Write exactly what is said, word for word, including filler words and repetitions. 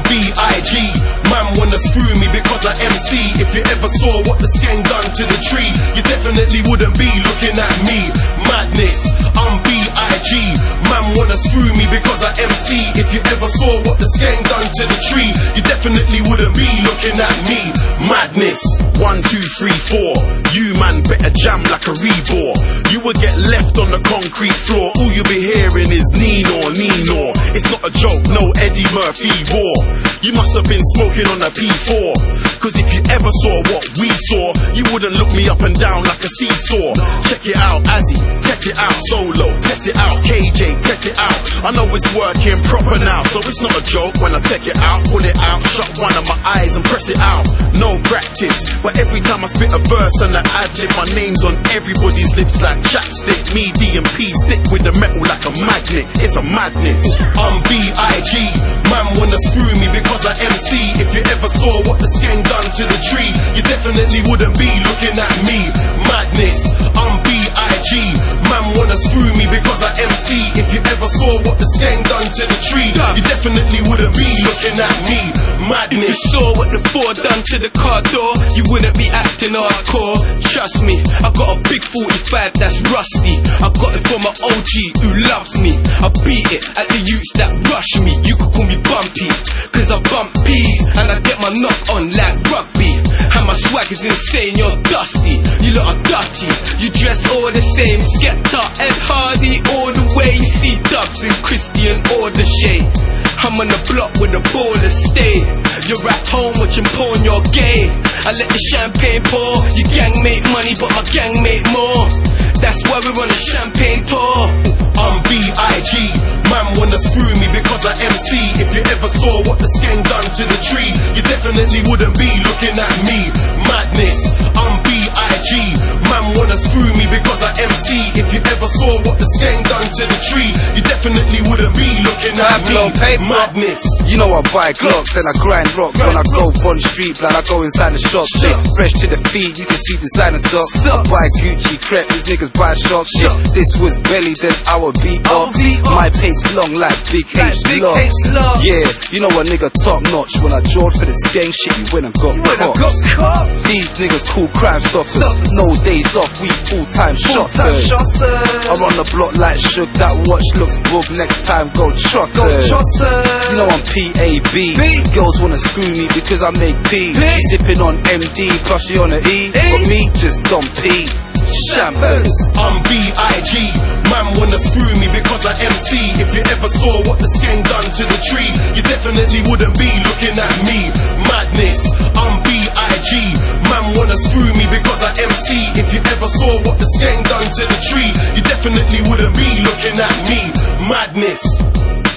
B I G. Man wanna screw me because I M C. If you ever saw what the skeng done to the tree, you definitely wouldn't be looking at me. Madness, I'm B I G. Man wanna screw me because I M C. If you ever saw what the skeng done to the tree, you definitely wouldn't be looking at me. Madness. One, two, three, four. You man better jam like a rebore. You will get left on the concrete floor. All you'll be hearing is Nino, Nino. It's not a joke, no Eddie Murphy war. You must have been smoking on a P four. Cause if you ever saw what we saw, you wouldn't look me up and down like a seesaw. Check it out, Azzy, test it out, Solo, test it out, K J, test it out. I know it's working proper now, so it's not a joke when I take it out, pull it out, shut one of my eyes and press it out. No practice, but every time I spit a verse and I ad-lib, my name's on everybody's lips like chapstick. Me, D and P, stick with the metal like a magnet. It's a madness. I'm B I G. Man wanna screw me because I M C. If you ever saw what the skeng done to the tree, you definitely wouldn't be looking at me. Madness. I'm B I G. Man wanna screw me because I M C. If you ever saw what the skeng done to the tree, you definitely wouldn't be looking at me. Madness. If you saw what the four done to the car door, you wouldn't be acting hardcore. Trust me, I got a big forty-five that's rusty. I got it from an O G who loves me. I beat it at the youths that rush me. You could call me Bumpy, cause I bump peas and I get my knock on like rugby. And my swag is insane, you're dusty. You lot are dirty, you dress all the same. Skepta, Ed Hardy, all the way. You see Dubs and Christian or the shade. I'm on the block with the baller stay. You're at home watching porn, you're gay. I let the champagne pour. Your gang make money, but my gang make more. That's why we're on a champagne tour. I'm B I G. Man wanna screw me because I M C. If you ever saw what the skeng done to the tree, you definitely wouldn't be looking at me. Madness. I'm B I G. Man wanna screw me because I M C. If you ever saw what the skeng done to the tree, you definitely wouldn't be looking at me. Madness. You know I buy Glocks and I grind rocks. When I go on the street, like I go inside the shop. Shit, fresh to the feet, you can see designer socks. I buy Gucci, crepe, these niggas buy shocks. Shit, this was belly, then I would beat up. My pace long like Big H Love. Yeah, you know a nigga top notch. When I drawed for the skeng shit, you went and got caught. These niggas cool crime stoppers. No days off, we full-time shotters. I'm on the block like Shook, that watch looks book. Next time go trotters. You know I'm P A B. Girls wanna screw me because I make P. She sipping on M D, plus she on the E. But me, just don't P. Champagne. I'm B I G. Man wanna screw me because I M C. If you ever saw what the skeng done to the tree, you definitely wouldn't be looking at me. Madness. I'm B I G. Man wanna screw me because I M C. If you ever saw what the skeng done to the tree, you definitely wouldn't be looking at me. Madness.